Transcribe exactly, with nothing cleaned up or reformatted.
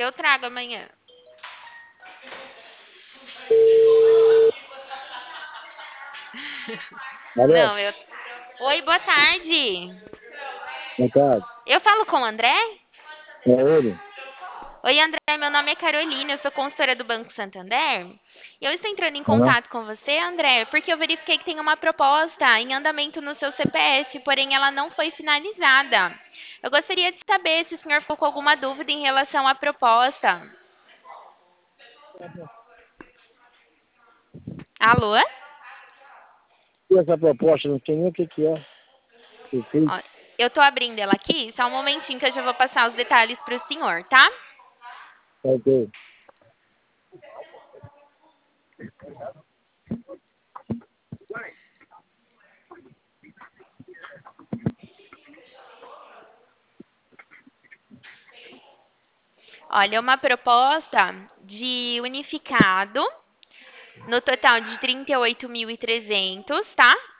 Eu trago amanhã. Alô? Não, eu. Oi, boa tarde. Boa tarde. Eu falo com o André? É ele? Oi, André, meu nome é Carolina, eu sou consultora do Banco Santander. E eu estou entrando em Aham. contato com você, André, porque eu verifiquei que tem uma proposta em andamento no seu C P F, porém ela não foi finalizada. Eu gostaria de saber se o senhor ficou com alguma dúvida em relação à proposta. Alô? E essa proposta, não sei nem o que que é. Que fez. Ó, eu estou abrindo ela aqui, só um momentinho que eu já vou passar os detalhes para o senhor, tá? Ok. Olha, é uma proposta de unificado no total de trinta e oito mil e trezentos, tá?